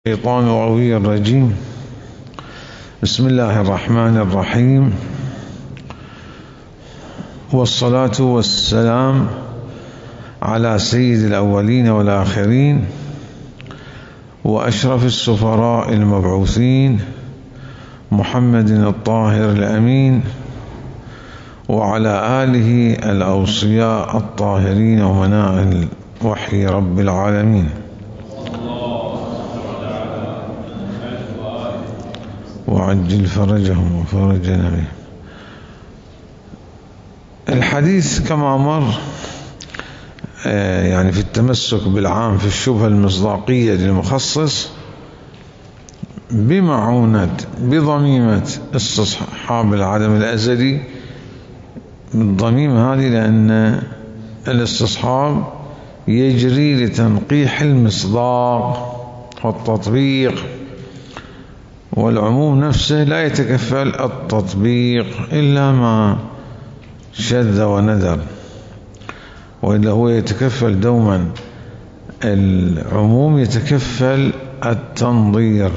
الشيطان الغوي الرجيم. بسم الله الرحمن الرحيم، والصلاة والسلام على سيد الأولين والآخرين وأشرف السفراء المبعوثين محمد الطاهر الأمين، وعلى آله الأوصياء الطاهرين ومناء الوحي رب العالمين. وعجل فرجهم وفرجنا به. الحديث كما مر يعني في التمسك بالعام في الشبهة المصداقية للمخصص بضميمة استصحاب العدم الأزلي. بالضميمة هذه لأن الاستصحاب يجري لتنقيح المصداق والتطبيق، والعموم نفسه لا يتكفل التطبيق إلا ما شذ وندر، وإلا هو يتكفل دوما. العموم يتكفل التنظير،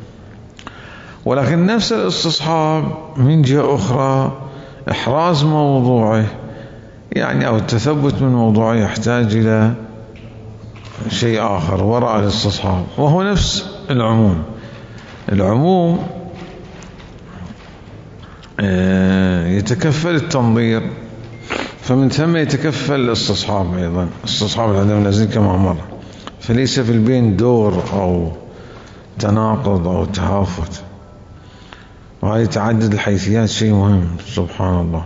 ولكن نفس الاستصحاب من جهة أخرى إحراز موضوعه يعني أو التثبت من موضوعه يحتاج إلى شيء آخر وراء الاستصحاب، وهو نفس العموم. العموم يتكفل التنظير، فمن ثم يتكفل الاستصحاب أيضا، استصحاب العدم الأزلي كما مر. فليس في البين دور أو تناقض أو تهافت، وهذه تعدد الحيثيات شيء مهم. سبحان الله،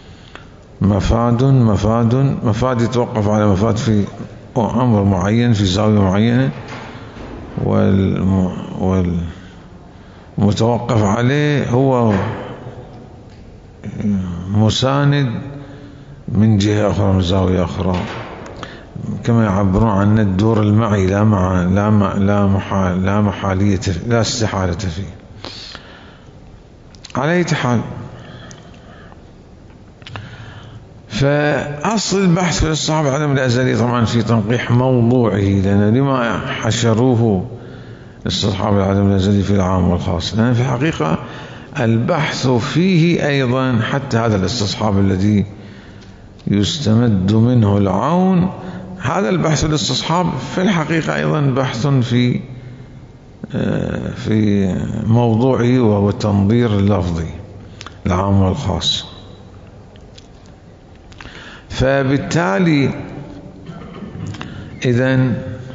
مفاد يتوقف على مفاد في أمر معين في زاوية معينة، والمتوقف عليه هو مساند من جهة أخرى من زاوية أخرى، كما يعبرون عن الدور المعي لا محالية لا استحالة فيه. على أي حال، فأصل البحث في الاستصحاب العدم الأزلي طبعا في تنقيح موضوعه، لأن لما حشروه استصحاب العدم الأزلي في العام والخاص، لأن في الحقيقة البحث فيه أيضا حتى هذا الاستصحاب الذي يستمد منه العون، هذا البحث الاستصحاب في الحقيقة أيضا بحث في موضوعه، وهو التنظير اللفظي العام والخاص. فبالتالي إذا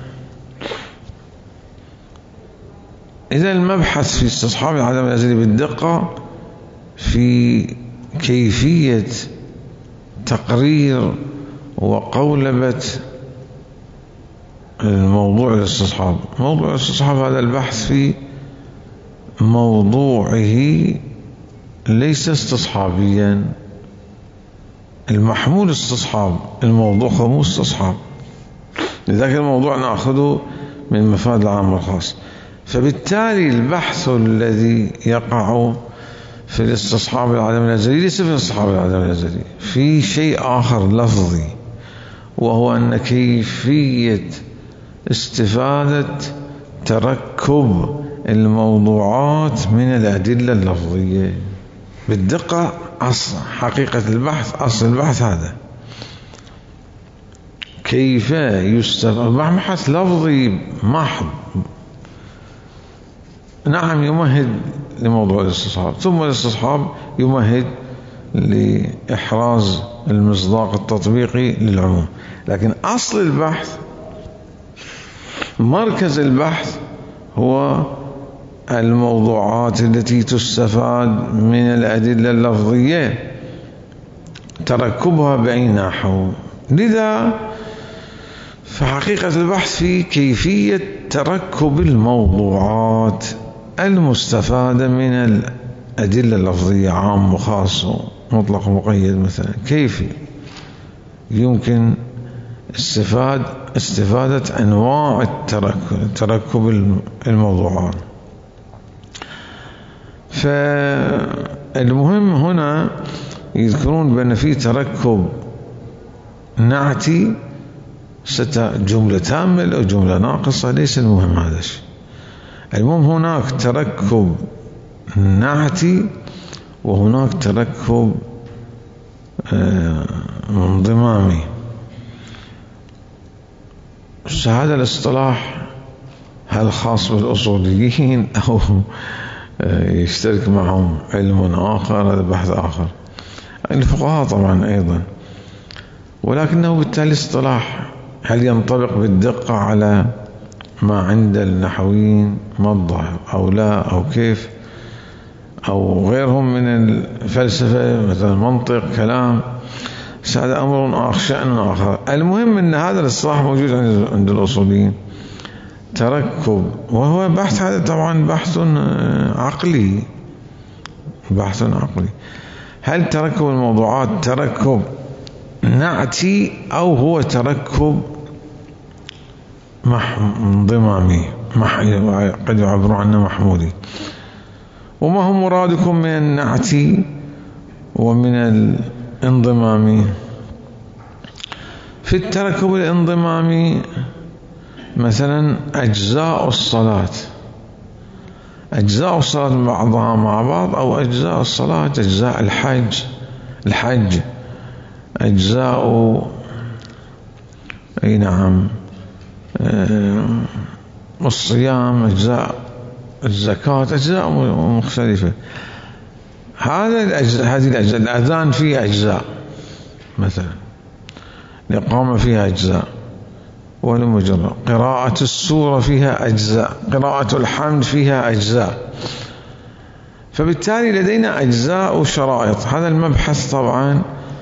المبحث في استصحاب العدم الأزلي بالدقة في كيفية تقرير وقولبة الموضوع الاستصحاب. موضوع الاستصحاب هذا البحث في موضوعه ليس استصحابيا، المحمول استصحاب، الموضوع هو استصحاب، لذلك الموضوع نأخذه من مفاد العام والخاص. فبالتالي البحث الذي يقع في الاستصحاب العدم الأزلي ليس في الاستصحاب العدم الأزلي، في شيء آخر لفظي، وهو أن كيفية استفادة تركب الموضوعات من الأدلة اللفظية بالدقة. أصل حقيقة البحث، أصل البحث هذا كيف يستفاد. بحث لفظي محض نعم يمهد لموضوع الاستصحاب، ثم الاستصحاب يمهد لإحراز المصداق التطبيقي للعموم، لكن أصل البحث، مركز البحث هو الموضوعات التي تستفاد من الأدلة اللفظية تركبها بأي نحو. لذا فحقيقة البحث في كيفية تركب الموضوعات المستفادة من الأدلة اللفظية، عام وخاص مطلق ومقيد مثلا، كيف يمكن استفادة أنواع تركب الموضوعات. فالمهم هنا يذكرون بأن في تركب نعتي جملة تامة أو جملة ناقصة، ليس المهم هذا الشيء. المهم هناك تركب نعتي وهناك تركب انضمامي. هذا الاصطلاح هل خاص بالأصوليين أو يشترك معهم علم آخر؟ هذا بحث آخر. الفقهاء طبعا أيضا، ولكنه بالتالي اصطلاح هل ينطبق بالدقة على ما عند النحويين موضح أو لا، أو كيف، أو غيرهم من الفلسفة مثلا منطق كلام، هذا أمر آخر، شأن آخر. المهم أن هذا الاصطلاح موجود عند الأصوليين، تركب، وهو بحث، هذا طبعا بحث عقلي، بحث عقلي. هل تركب الموضوعات تركب نعتي أو هو تركب انضمامي، قد يعبروا عنه محمودي؟ وما هو مرادكم من النعتي ومن الانضمامي؟ في التركب الانضمامي مثلا أجزاء الصلاة، أجزاء الصلاة بعضها مع بعض، أو أجزاء الصلاة، أجزاء الحج، أجزاء أي نعم الصيام، أجزاء الزكاة، أجزاء مختلفة. هذه الأجزاء، الأذان فيه أجزاء مثلا، الإقامة فيها أجزاء، والمجرد قراءة السورة فيها أجزاء، قراءة الحمد فيها أجزاء. فبالتالي لدينا أجزاء وشرائط. هذا المبحث طبعا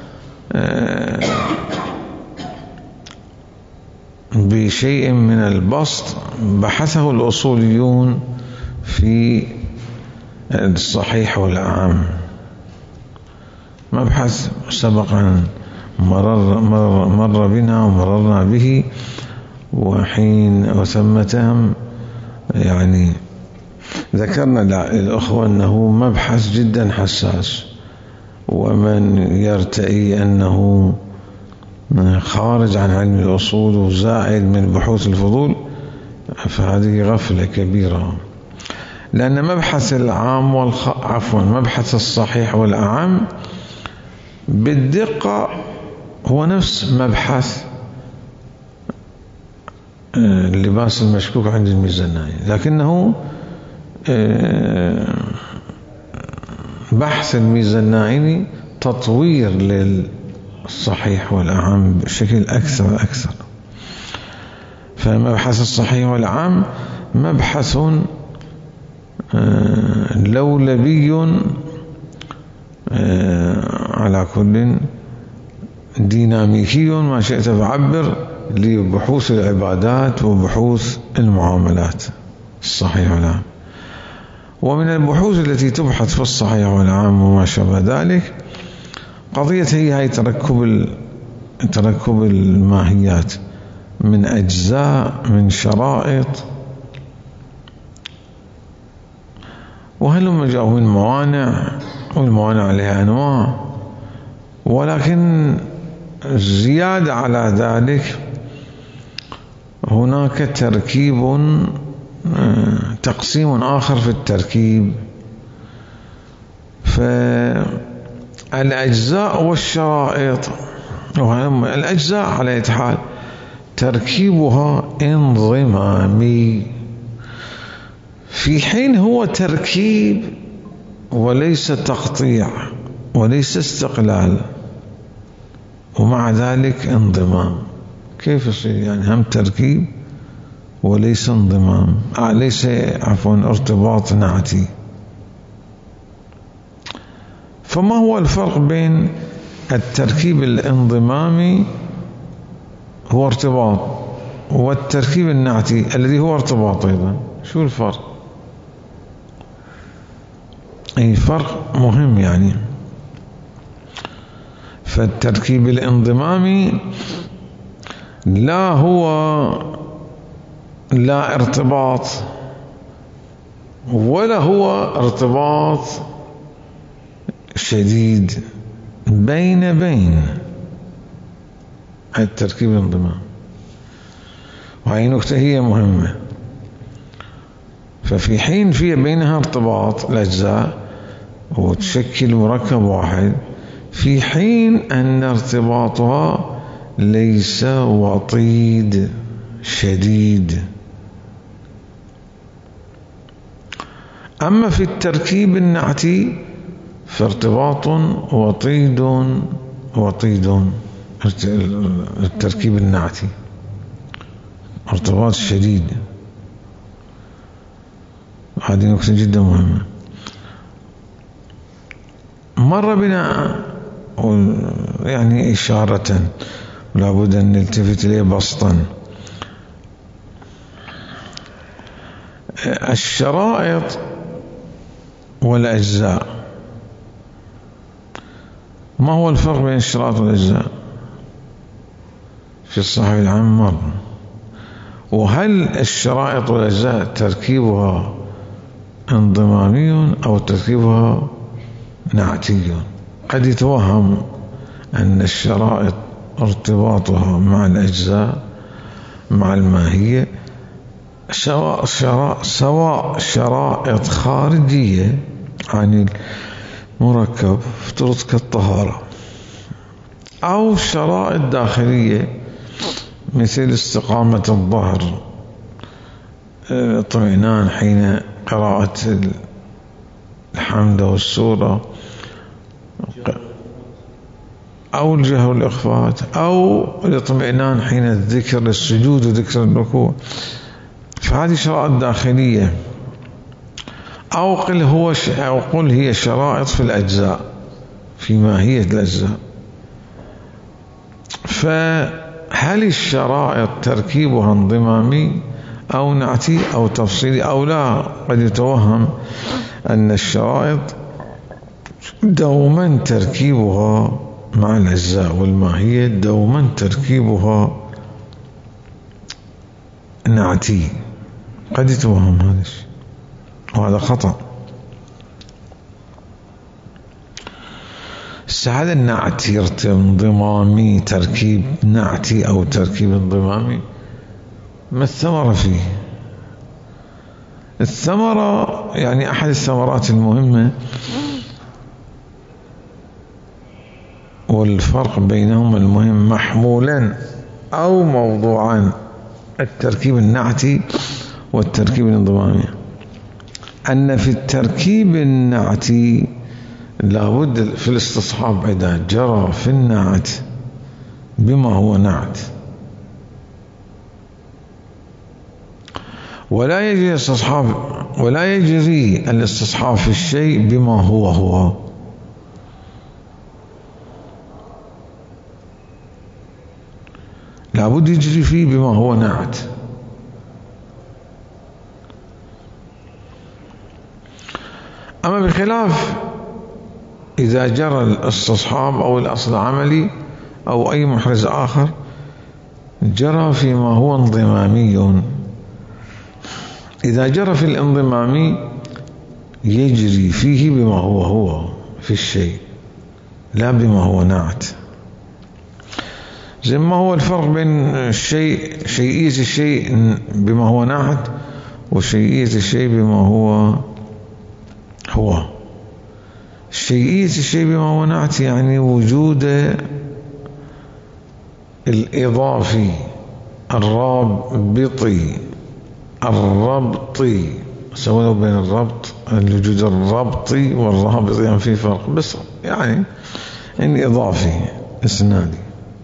بشيء من البسط بحثه الأصوليون في الصحيح والأعم، مبحث سبقا مر بنا ومررنا به، وثمتهم يعني ذكرنا للأخوة أنه مبحث جدا حساس، ومن يرتئي أنه خارج عن علم الأصول وزائد من بحوث الفضول فهذه غفلة كبيرة، لأن مبحث العام مبحث الصحيح والأعم بالدقة هو نفس مبحث اللباس المشكوك عند الميزانية، لكنه بحث الميزانية تطوير للصحيح والأعم بشكل أكثر. فمبحث الصحيح والأعم مبحث لولبي على كل ديناميكي ما شئت فعبر، لبحوث العبادات وبحوث المعاملات الصحيح والعام. ومن البحوث التي تبحث في الصحيح والعام وما شابه ذلك قضية هي تركب الماهيات من أجزاء، من شرائط، وهلم جاءوا من موانع، والموانع عليها أنواع، ولكن زيادة على ذلك هناك تقسيم آخر في التركيب. فالأجزاء والشرائط، الأجزاء على أي حال تركيبها انضمامي، في حين هو تركيب وليس تقطيع وليس استقلال، ومع ذلك انضمام. كيف يصير يعني هم تركيب وليس انضمام، ليس ارتباط نعتي؟ فما هو الفرق بين التركيب الانضمامي هو ارتباط والتركيب النعتي الذي هو ارتباط أيضا؟ شو الفرق؟ أي فرق مهم يعني. فالتركيب الانضمامي لا ارتباط ولا هو ارتباط شديد، بين التركيب الانضمامي. وهي نكتة هي مهمة. ففي حين في بينها ارتباط الأجزاء وتشكل مركب واحد، في حين أن ارتباطها ليس وطيد شديد. أما في التركيب النعتي فارتباط وطيد التركيب النعتي ارتباط شديد. هذه نقطة جدا مهمة. مر بنا يعني إشارة لابد أن نلتفت إليه بسطا. الشرائط والأجزاء، ما هو الفرق بين الشرائط والأجزاء في الصحف العام مر؟ وهل الشرائط والأجزاء تركيبها انضمامي أو تركيبها نعتي؟ قد يتوهم أن الشرائط ارتباطها مع الأجزاء مع الماهية، سواء شرائط خارجية عن المركب افترض كالطهارة، أو شرائط داخلية مثل استقامة الظهر، اطمئنان حين قراءة الحمد والسورة، أو الجهر والإخفات، أو الاطمئنان حين الذكر السجود وذكر الركوع. فهذه شرائط داخلية. أو قل هي شرائط في الأجزاء، في ماهية الأجزاء. فهل الشرائط تركيبها انضمامي أو نعتي أو تفصيلي أو لا؟ قد يتوهم أن الشرائط دوما تركيبها مع الأجزاء، والماهية دوما تركيبها نعتي. قد يتوهم هذا الشيء، وهذا خطأ. هذا النعتي انضمامي، تركيب نعتي أو تركيب انضمامي، ما الثمرة فيه؟ الثمرة يعني أحد الثمرات المهمة والفرق بينهما المهم محمولا أو موضوعان التركيب النعتي والتركيب الانضمامي، أن في التركيب النعتي لابد في الاستصحاب إذا جرى في النعت بما هو نعت، ولا يجري الاستصحاب في الشيء بما هو لابد يجري فيه بما هو نعت. أما بخلاف إذا جرى الاستصحاب أو الأصل العملي أو أي محرز آخر جرى فيما هو انضمامي، إذا جرى في الانضمامي يجري فيه بما هو في الشيء لا بما هو نعت. زي ما هو الفرق بين شيئية الشيء بما هو نعت وشيئية الشيء بما هو شيئية الشيء بما هو نعت يعني وجود الإضافي الرابطي سواء بين الوجود الرابطي والرابطي يعني في فرق، بس يعني إضافي إسنادي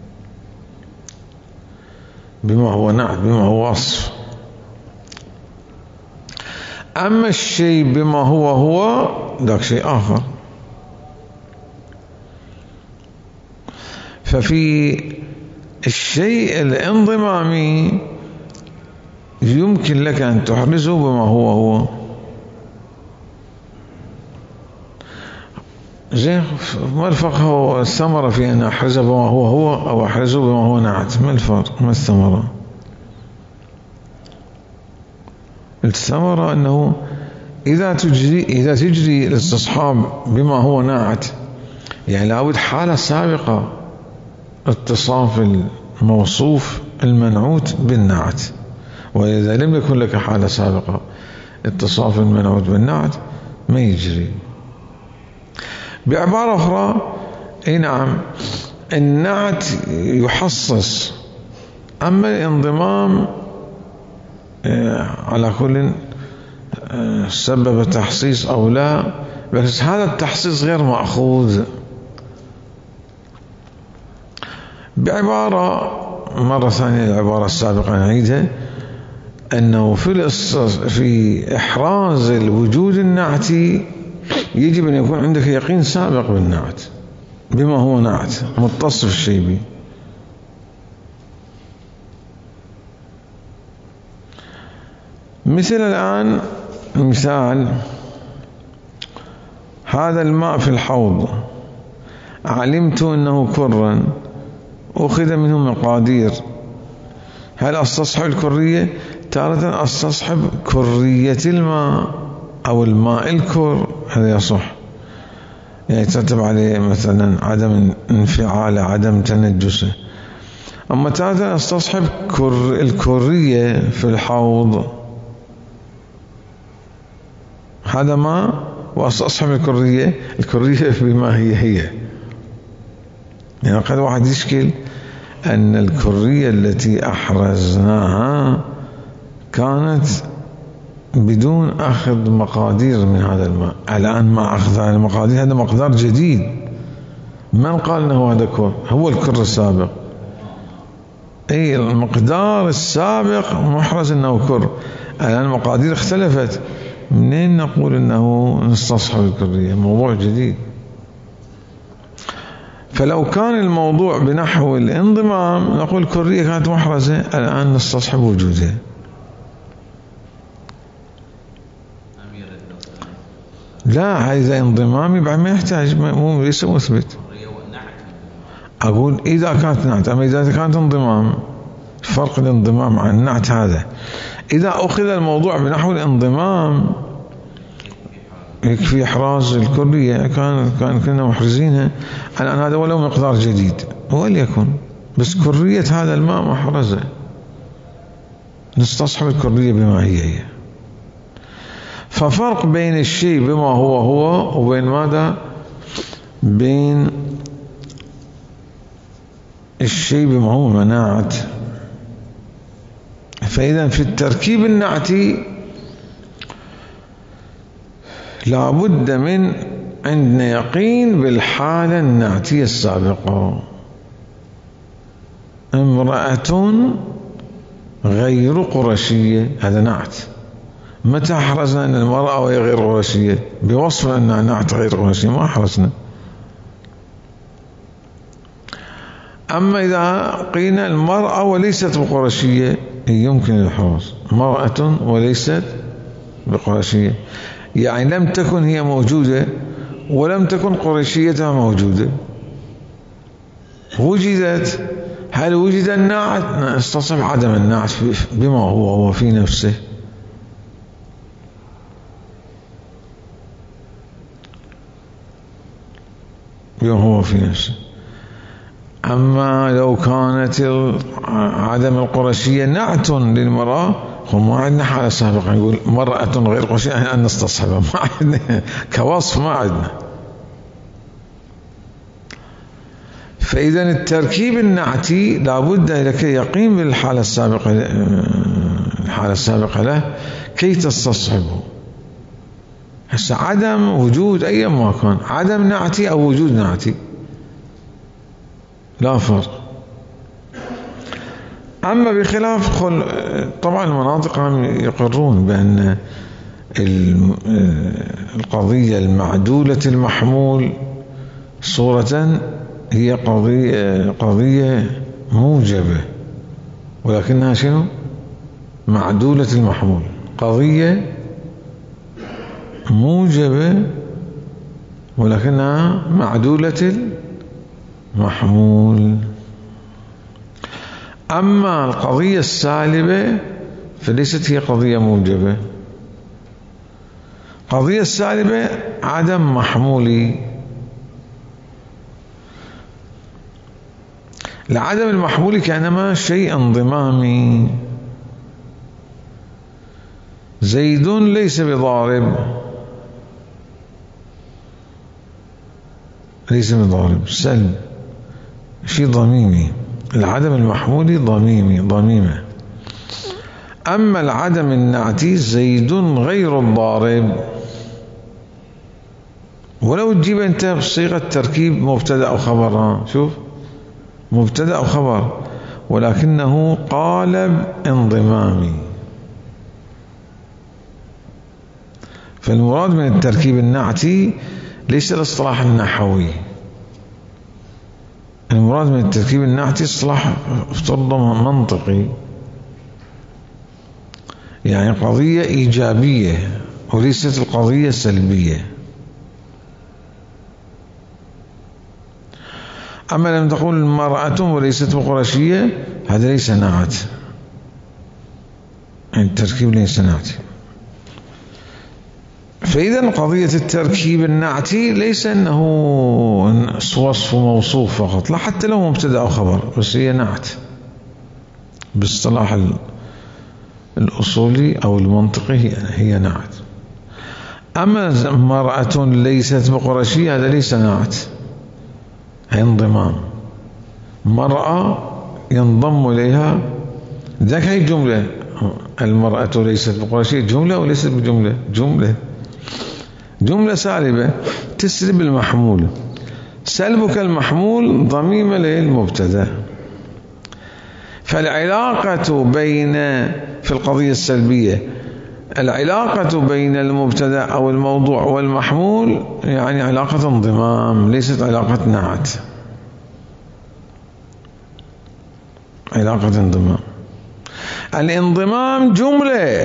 بما هو نعت بما هو وصف. أما الشيء بما هو ذاك شيء آخر. ففي الشيء الانضمامي يمكن لك أن تحرزه بما هو زي ما الفرق هو الثمرة في أن أحرزه بما هو أو أحرزه بما هو نعت؟ ما الفرق؟ ما الثمرة؟ الثمرة أنه إذا تجري الاستصحاب بما هو نعت يعني لابد حالة سابقة اتصاف الموصوف المنعوت بالنعت، وإذا لم يكن لك حالة سابقة اتصاف المنعوت بالنعت ما يجري. بعبارة أخرى اي نعم النعت يحصص، أما الانضمام على كل سبب تحصيص أو لا، بس هذا التحصيص غير مأخوذ. بعبارة مرة ثانية العبارة السابقة نعيدها، أنه في إحراز الوجود النعتي يجب أن يكون عندك يقين سابق بالنعت بما هو نعت متصف الشيء به. مثل الآن مثال هذا الماء في الحوض علمت أنه كرا أخذ منه مقادير، هل أستصحب الكرية؟ تارة أستصحب كرية الماء أو الماء الكر، هذا يصح، يعني ترتب عليه مثلا عدم انفعال عدم تنجسه. أما تارة أستصحب الكرية في الحوض، هذا ما وأستصحب الكرية بما هي يعني قد واحد يشكل أن الكرية التي أحرزناها كانت بدون أخذ مقادير من هذا الماء، الآن مع أخذ المقادير هذا مقدار جديد، من قال أنه هذا كر؟ هو الكر السابق، أي المقدار السابق محرز أنه كر، الآن المقادير اختلفت، منين نقول أنه نستصحب الكرية؟ موضوع جديد. فلو كان الموضوع بنحو الانضمام نقول الكرية كانت محرزة، الآن نستصحب وجودها. لا، هذا انضمامي بعد ما يحتاج، مو ليس مثبت. أقول إذا كانت نعت، أما إذا كانت انضمام، فرق الانضمام عن النعت هذا. إذا أخذ الموضوع بنحو الانضمام يكفي إحراز الكرية، كنا محرزينها، الآن هذا ولو مقدار جديد وليكن، بس كرية هذا الماء محرزة، نستصحب الكرية بما هي. ففرق بين الشيء بما هو وبين ماذا؟ بين الشيء بما هو مناعت. فإذا في التركيب النعتي لابد من عندنا يقين بالحالة النعتية السابقة. امرأة غير قرشية، هذا نعت. متى أحرزنا أن المرأة وهي غير قرشية؟ بوصف أنها نعت غير قرشية، ما أحرزنا. أما إذا قيل المرأة وليست بقرشية يمكن الإحراز، مرأة وليست بقرشية، يعني لم تكن هي موجودة ولم تكن قرشيتها موجودة، وجدت، هل وجد النعت؟ نستصحب عدم النعت بما هو في نفسه. بما هو في نفسه. أما لو كانت عدم القرشية نعت للمرأة، ما عندنا حالة سابقة نقول مرأة غير قرشية أن نستصحبها، ما عندنا كوصف، ما عندنا. فإذا التركيب النعتي لابد لك يقين بالحالة السابقة، الحالة السابقة له كي تستصحبه. هسه عدم وجود أي ما كان، عدم نعتي أو وجود نعتي لا فرق. أما بخلاف طبعا المناطق هم يقرون بأن القضية المعدولة المحمول صورة هي قضية موجبة، ولكنها شنو؟ معدولة المحمول، قضية موجبة ولكنها معدولة المحمول. أما القضية السالبة فليست هي قضية موجبة، قضية السالبة عدم محمولي. لعدم المحمول كأنما شيء انضمامي، زيد ليس بضارب، ليس بضارب، سلب، شيء ضميمي، العدم المحمولي ضميمي ضميمة. أما العدم النعتي زيد غير الضارب، ولو تجيب أنت بصيغة تركيب مبتدأ أو خبر، شوف مبتدأ أو خبر، ولكنه قالب انضمامي. فالمراد من التركيب النعتي ليس الاصطلاح النحوي، المراد من التركيب النعتي اصطلاح افترض منطقي، يعني قضية إيجابية وليست القضية سلبية. أما لم تقول المرأة وليست بقرشية، هذا ليس نعت، يعني التركيب ليس نعتي. فإذا قضية التركيب النعتي ليس أنه وصف موصوف فقط، لا، حتى لو مبتدأ أو خبر، بس هي نعت باصطلاح الأصولي أو المنطقي، هي نعت. أما مرأة ليست بقرشية، هذا ليس نعت، هي انضمام، مرأة ينضم إليها، ذاك هي جملة، المرأة ليست بقرشية جملة وليست بجملة، جملة سالبة تسلب المحمول، سلبك المحمول ضميمة للمبتدأ. فالعلاقة بين، في القضية السلبية، العلاقة بين المبتدأ أو الموضوع والمحمول يعني علاقة انضمام، ليست علاقة نعت، علاقة انضمام. الانضمام جملة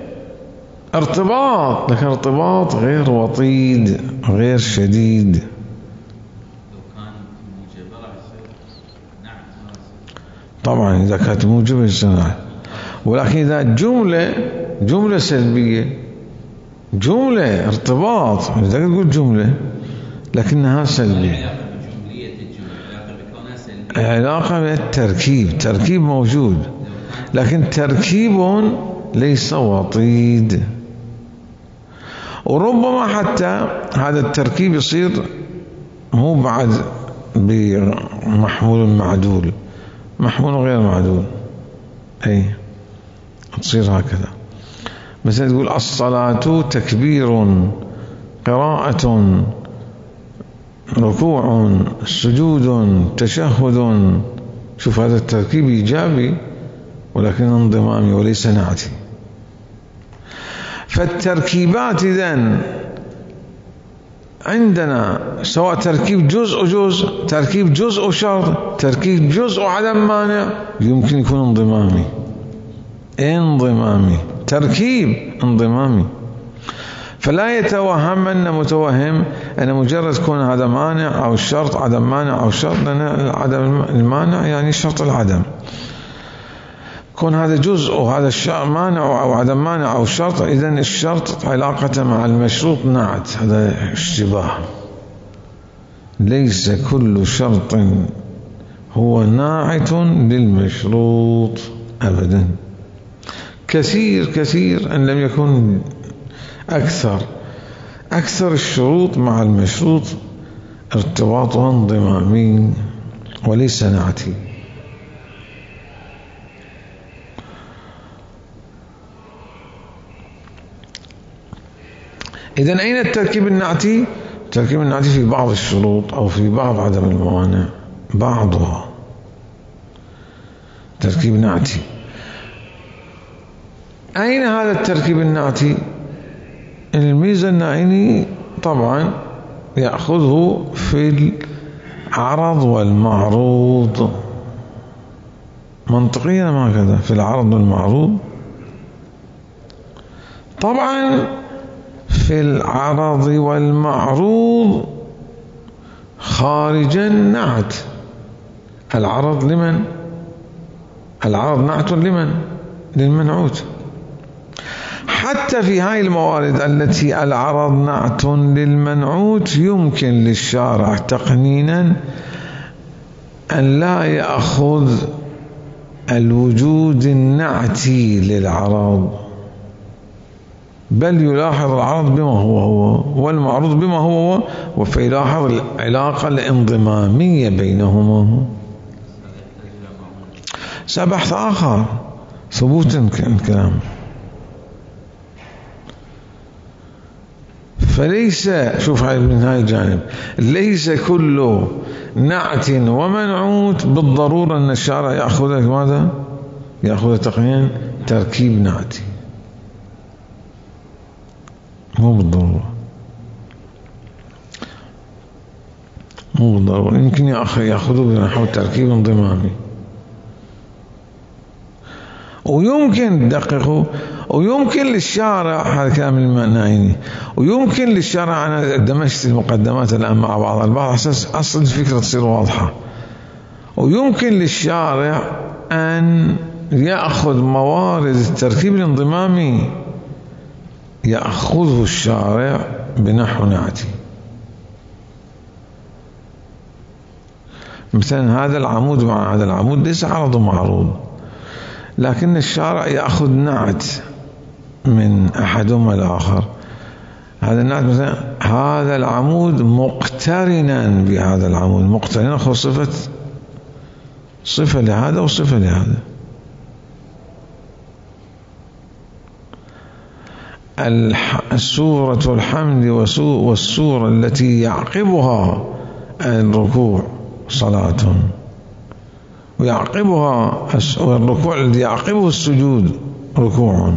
ارتباط، لكن ارتباط غير وطيد غير شديد. طبعا إذا كانت موجبة يصير، ولكن إذا جملة سلبية، جملة ارتباط، إذا تقول جملة لكنها سلبية، علاقة بالتركيب، تركيب موجود لكن تركيب ليس وطيد. وربما حتى هذا التركيب يصير مو بعد بمحمول معدول، محمول غير معدول، أي تصير هكذا. مثلا تقول الصلاة تكبير، قراءة، ركوع، سجود، تشهد. شوف هذا التركيب إيجابي ولكن انضمامي وليس نعتي. فالتركيبات إذن عندنا سواء تركيب جزء، تركيب جزء شرط، تركيب جزء عدم مانع، يمكن يكون انضمامي، تركيب انضمامي. فلا يتوهم أن متوهم أن مجرد كون هذا مانع أو الشرط عدم مانع أو شرط، لأن عدم المانع يعني شرط العدم. كون هذا جزء وهذا مانع أو عدم مانع أو شرط، إذن الشرط علاقة مع المشروط نعت، هذا اشتباه. ليس كل شرط هو ناعت للمشروط أبدا، كثير أن لم يكن أكثر الشروط مع المشروط ارتباطها انضمامي وليس نعتي. إذن أين التركيب النعتي؟ التركيب النعتي في بعض الشروط أو في بعض عدم الموانع، بعضها تركيب نعتي. أين هذا التركيب النعتي؟ الميزانعيني طبعا يأخذه في العرض والمعروض، منطقيا ما كذا، في العرض والمعروض. طبعا في العرض والمعروض خارج النعت. العرض لمن؟ العرض نعت لمن؟ للمنعوت. حتى في هاي الموارد التي العرض نعت للمنعوت يمكن للشارع تقنينا أن لا يأخذ الوجود النعتي للعرض، بل يلاحظ العرض بما هو والمعروض بما هو فيلاحظ العلاقة الانضمامية بينهما. بحث آخر ثبوت الكلام. فليس، شوف من هاي الجانب، ليس كل نعت ومنعوت بالضرورة أن الشارع يأخذ ماذا؟ يأخذ تقنين تركيب نعتي، مو بالضرورة، مو بالضرورة. يمكن يأخذوا بنحو تركيب انضمامي، ويمكن دققوا، ويمكن للشارع، هذا كلام المعنى، ويمكن للشارع، أنا دمجت المقدمات الآن مع بعض البعض أساس أصل الفكرة تصير واضحة، ويمكن للشارع أن يأخذ موارد التركيب الانضمامي، يأخذه الشارع بنحو نعتي. مثلا هذا العمود مع هذا العمود ليس عرض معروض، لكن الشارع يأخذ نعت من أحدهما الآخر. هذا النعت مثلا هذا العمود مقترنا بهذا العمود، مقترنا أخذ صفة لهذا وصفة لهذا. السورة الحمد والسورة التي يعقبها الركوع صلاة، ويعقبها الركوع الذي يعقبه السجود ركوع.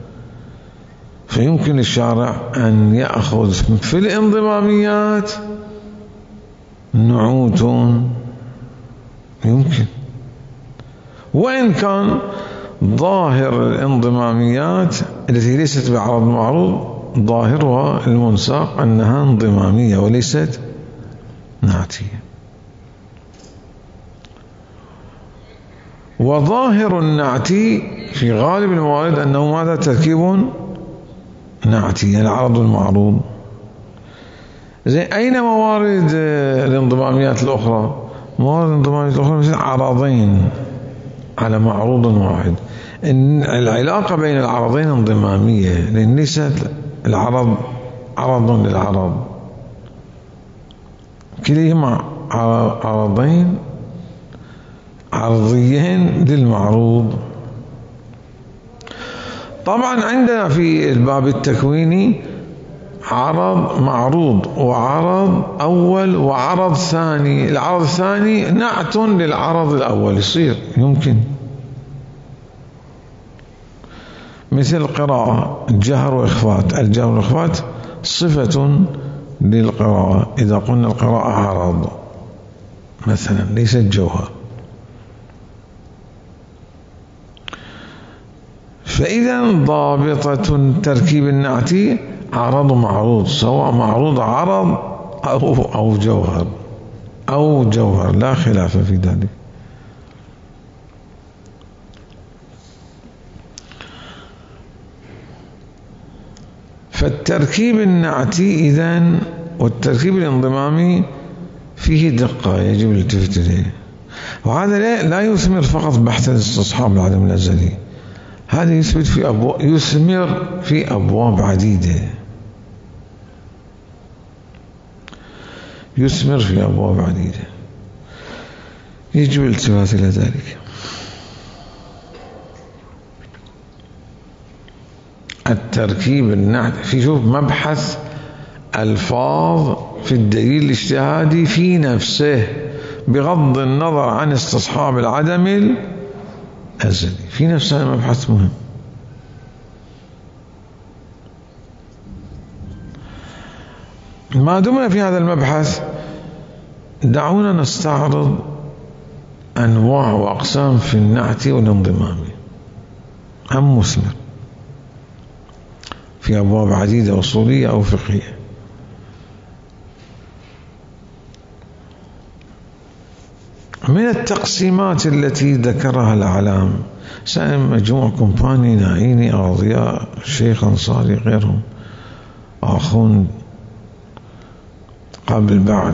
فيمكن للشارع أن يأخذ في الانضماميات نعوت، يمكن، وإن كان ظاهر الانضماميات التي ليست بعرض معروض ظاهرها المنساق أنها انضمامية وليست نعتية. وظاهر النعتي في غالب الموارد أنه ماذا؟ تركيب نعتي، العرض المعروض. زي أين موارد الانضماميات الأخرى؟ موارد الانضماميات الأخرى مثل عرضين على معروض واحد. إن العلاقة بين العرضين انضمامية، لأن ليست العرض عرض للعرض، كليهما عرضين عرضيين للمعروض. طبعا عندنا في الباب التكويني عرض معروض وعرض أول وعرض ثاني. العرض الثاني نعت للعرض الأول، يصير يمكن، مثل القراءة الجهر وإخفات. الجهر والإخفات صفة للقراءة، إذا قلنا القراءة عرض مثلا ليست جوهر. فإذا ضابطة تركيب النعتي عرض معروض، سواء معروض عرض أو جوهر لا خلاف في ذلك. فالتركيب النعتي إذن والتركيب الانضمامي فيه دقة يجب الالتفات إليه، وهذا لا يثمر فقط بحث الاستصحاب العدم الأزلي، هذا يثمر في أبواب عديدة، يثمر في أبواب عديدة، يجب الالتفات إلى ذلك. التركيب النعت في شوف مبحث ألفاظ في الدليل الاجتهادي في نفسه بغض النظر عن استصحاب العدم الأزلي، في نفسه مبحث مهم. ما دمنا في هذا المبحث دعونا نستعرض أنواع وأقسام في النعت والانضمام، هم مثمر في أبواب عديدة أصولية أو فقهية. من التقسيمات التي ذكرها الأعلام سائم مجموع كومباني، ناعيني، أغضياء، الشيخ أنصاري، غيرهم، آخون قبل بعد،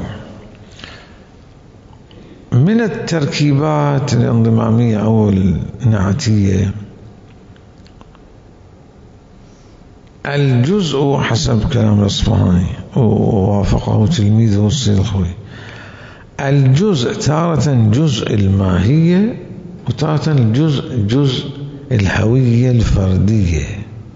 من التركيبات الانضمامية أو النعتية الجزء حسب كلام الأصفهاني ووافقه تلميذه السلخوي، الجزء تارة جزء الماهية وتارة جزء الهوية الفردية.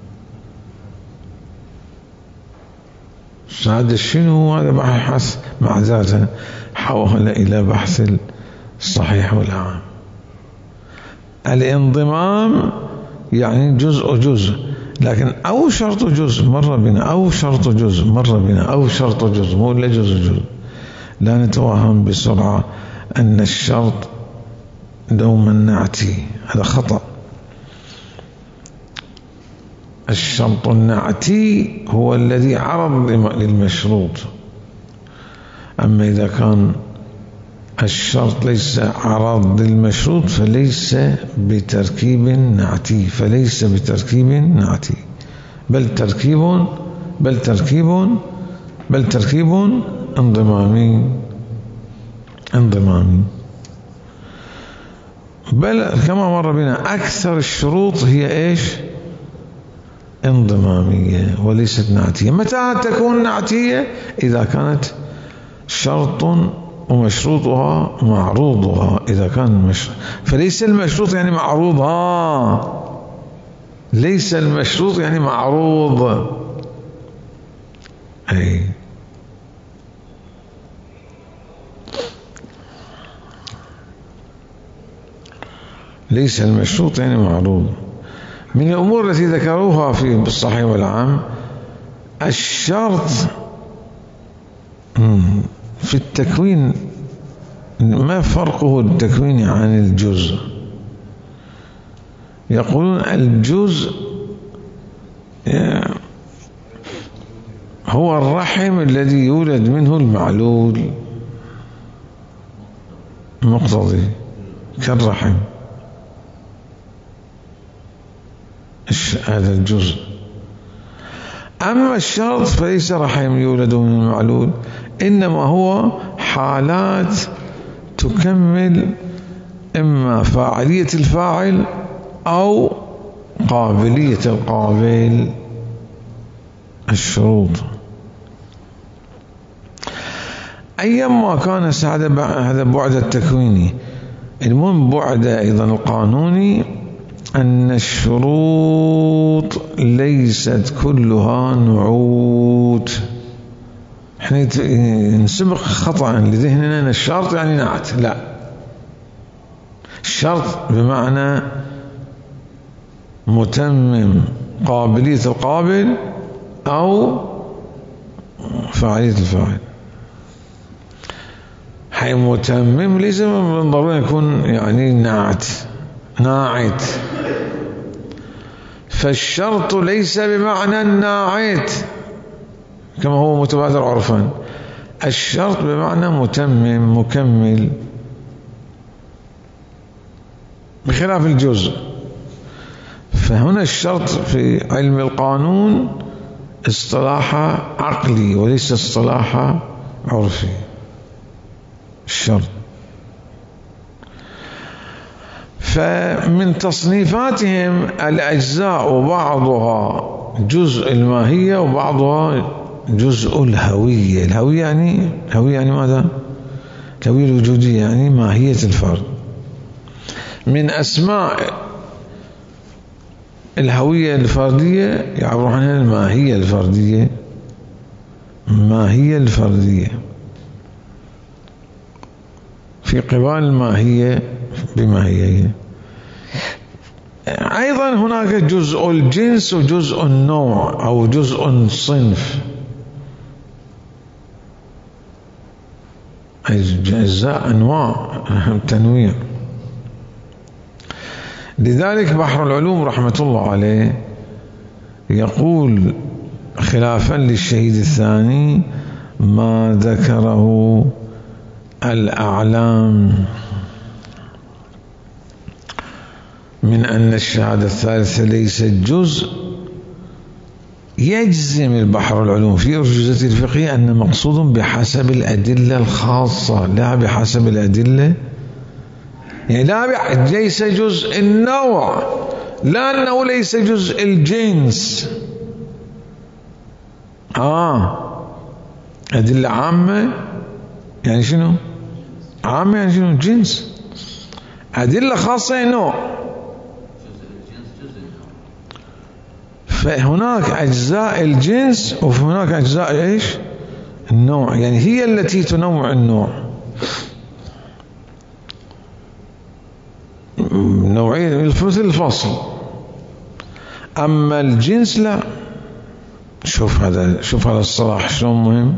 هذا شنو؟ هذا بحث مع ذاته حول إلى بحث الصحيح والعام. الانضمام يعني جزء، لكن أو شرط جزء مر بنا، أو شرط جزء مر بنا، أو شرط جزء، مو إلا جزء. لا نتوهم بسرعة أن الشرط دوما نعتي، هذا خطأ. الشرط النعتي هو الذي عرض للمشروط، أما إذا كان الشرط ليس عرض للمشروط فليس بتركيب نعتي، بل تركيب انضمامي. بل كما مر بنا أكثر الشروط هي إيش؟ انضمامية وليست نعتية. متى تكون نعتية؟ إذا كانت شرط ومشروطها معروضها. إذا كان فليس المشروط يعني معروضها، ليس المشروط يعني معروض. أي ليس المشروط يعني معروض. من الأمور التي ذكروها في الصحيح والعام الشرط في التكوين. ما فرقه التكوين عن الجزء؟ يقولون الجزء هو الرحم الذي يولد منه المعلول مقتضي كالرحم، هذا الجزء. أما الشرط فليس رحم يولد من المعلول، إنما هو حالات تكمل إما فاعلية الفاعل أو قابلية القابل. الشروط أيما كان هذا بعد التكويني. المهم بعد أيضا القانوني أن الشروط ليست كلها نعوت. احنا نسبق خطأ لذهننا أن الشرط يعني نعت. لا، الشرط بمعنى متمم قابلية القابل أو فاعلية الفاعل. حي متمم ليس من ضروري يكون يعني ناعت. فالشرط ليس بمعنى الناعت كما هو متبادر عرفا. الشرط بمعنى متمم مكمل، بخلاف الجزء. فهنا الشرط في علم القانون اصطلاح عقلي وليس اصطلاح عرفي. الشرط فمن تصنيفاتهم الأجزاء بعضها جزء الماهية وبعضها جزء الهوية. الهوية يعني ماذا؟ الهوية الوجودية يعني ماهية الفرد. من أسماء الهوية الفردية يعبر عنها الماهية الفردية. ماهية الفردية في قبال الماهية بماهية. أيضا هناك جزء الجنس وجزء النوع أو جزء الصنف. أجزاء أنواع تنويع. لذلك بحر العلوم رحمة الله عليه يقول خلافا للشهيد الثاني ما ذكره الأعلام من أن الشهادة الثالثة ليست جزء. يجزم البحر العلوم في أرجوزته الفقهية أن مقصود بحسب الأدلة الخاصة لا بحسب الأدلة، يعني لا ليس جزء النوع، لا أنه ليس جزء الجنس، أدلة عامة يعني شنو؟ عامة يعني شنو؟ جنس. أدلة خاصة نوع. فهناك أجزاء الجنس وهناك أجزاء إيش؟ النوع، يعني هي التي تنوع النوع. نوعية مثل الفصل. أما الجنس لا. شوف هذا الصلاح شلون مهم.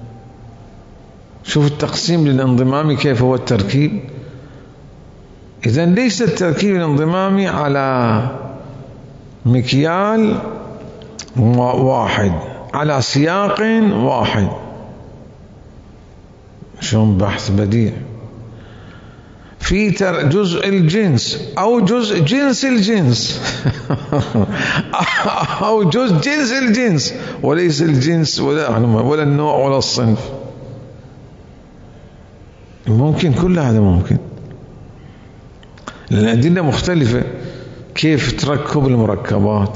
شوف التقسيم للانضمام كيف هو التركيب. إذن ليس التركيب الانضمامي على مكيال واحد، على سياق واحد. شلون بحث بديع. في جزء الجنس أو جزء جنس الجنس أو جزء جنس الجنس، وليس الجنس ولا النوع ولا الصنف. ممكن كل هذا ممكن، لأن الأدلة مختلفة. كيف تركب المركبات؟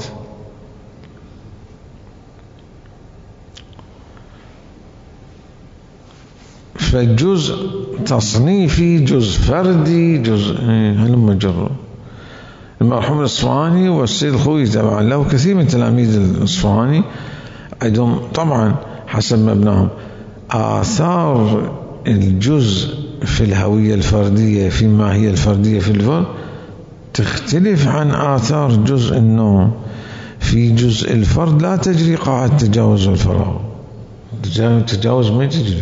فالجزء تصنيفي، جزء فردي، جزء هلم جرى. المرحوم الإصفهاني والسيد الخوي تبع له كثير من تلاميذ الإصفهاني عندهم طبعا حسب مبناهم آثار الجزء في الهوية الفردية، في الماهية الفردية في الفرد، تختلف عن آثار جزء النوع. في جزء الفرد لا تجري قاعدة التجاوز والفراغ. التجاوز ما تجري،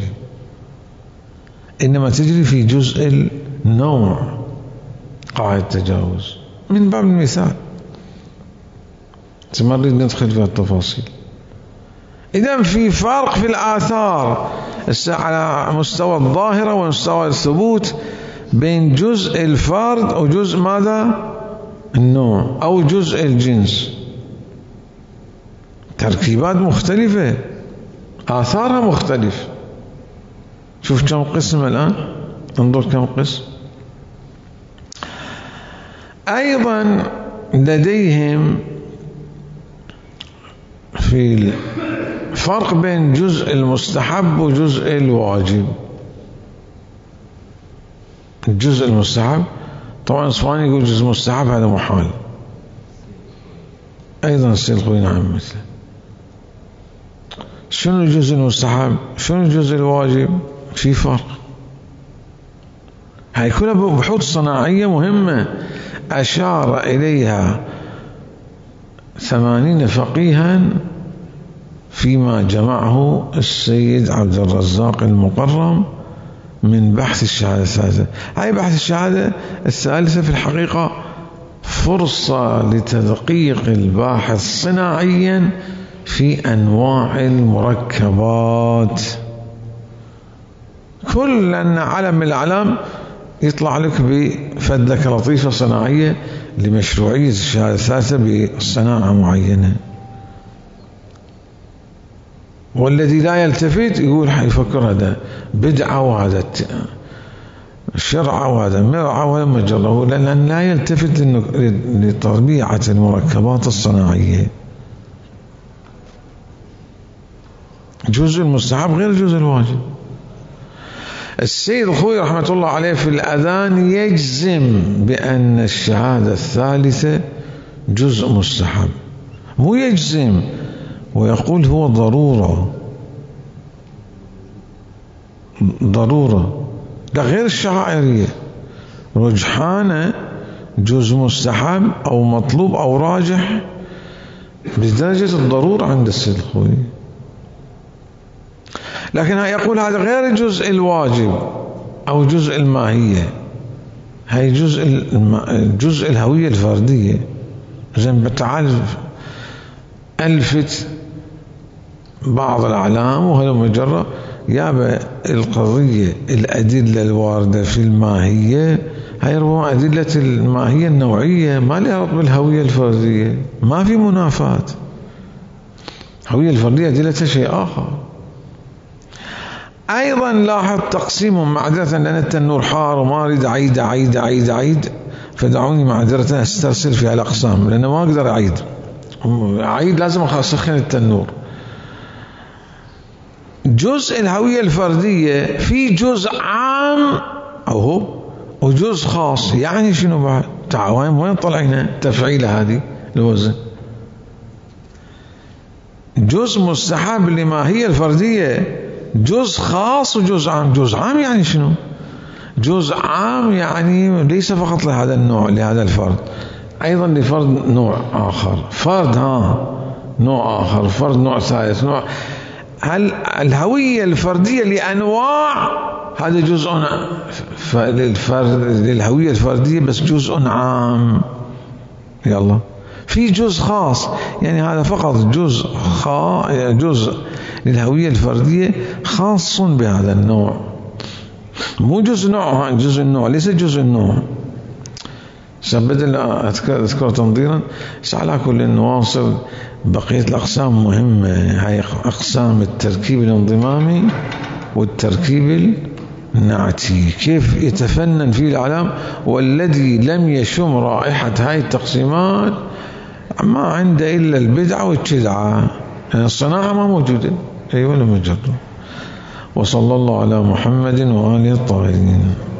إنما تجري في جزء النوع قاعدة التجاوز. من باب المثال، ثم نريد ندخل في التفاصيل. إذن في فرق في الآثار على مستوى الظاهرة ومستوى الثبوت بين جزء الفرد وجزء ماذا؟ النوع أو جزء الجنس. تركيبات مختلفة، آثارها مختلف. شوف كم قسم الآن، انظر كم قسم. أيضا لديهم في الفرق بين جزء المستحب وجزء الواجب. الجزء المستحب طبعا الإصفهاني يقول جزء مستحب هذا محال، أيضا السيد الخوي نعم مثله. شنو الجزء المستحب؟ شنو الجزء الواجب؟ في فرق. هاي كلها بحوث صناعية مهمة أشار إليها 80 فقيها فيما جمعه السيد عبد الرزاق المقرم من بحث الشهادة الثالثة. هاي بحث الشهادة الثالثة في الحقيقة فرصة لتدقيق الباحث صناعيا في أنواع المركبات. كل أن علم من الأعلام يطلع لك بفدك لطيفة صناعية لمشروعية الشهادة الثالثة بصناعة معينة. والذي لا يلتفت يقول يفكر هذا بدعة وهذا شرع وهذا مرعى ولا مجرى، لأن لا يلتفت لطبيعة المركبات الصناعية. جزء المستحب غير جزء الواجب. السيد الخوي رحمة الله عليه في الأذان يجزم بأن الشهادة الثالثة جزء مستحب، مو يجزم ويقول هو ضرورة، لا غير الشعائرية. رجحانة جزء مستحب أو مطلوب أو راجح بدرجة الضرورة عند السيد الخوي. لكن يقول هذا غير جزء الواجب أو جزء الماهية، هي جزء الهوية الفردية. زين تعال ألفت بعض الأعلام وهذا مجرد يابا القضية الأدلة الواردة في الماهية هي ربما أدلة الماهية النوعية ما لها ربط بالهوية الفردية، ما في منافاة. الهوية الفردية أدلتها شيء آخر. أيضا لاحظ تقسيمهم معذرة لأن التنور حار وما أريد أعيد فدعوني معذرة أسترسل في الأقسام لأنه ما أقدر أعيد لازم أسخن التنور. جزء الهوية الفردية في جزء عام أو وجزء خاص. يعني شنو بعد؟ وين طلعنا تفعيلة هذه الوزن؟ جزء مستحب لما هي الفردية جزء خاص وجزء عام. جزء عام يعني شنو؟ جزء عام يعني ليس فقط لهذا النوع، لهذا الفرد، أيضا لفرد نوع آخر، فرد نوع آخر، فرد نوع ثالث، نوع. هل الهوية الفردية لأنواع؟ هذا جزء للهوية الفردية بس جزء عام. يلا في جزء خاص، يعني هذا فقط جزء للهوية الفردية خاص بهذا النوع، مو جزء نوع، جزء النوع ليس جزء النوع. بدل أذكر تنظيرا على كل نواصل بقية الأقسام مهمة. هاي أقسام التركيب الانضمامي والتركيب النعتي، كيف يتفنن فيه العلام. والذي لم يشم رائحة هاي التقسيمات ما عنده إلا البدعة والشدعة، يعني الصناعة ما موجودة. أيوة لم يجروا. وصلى الله على محمد وآله الطاهرين.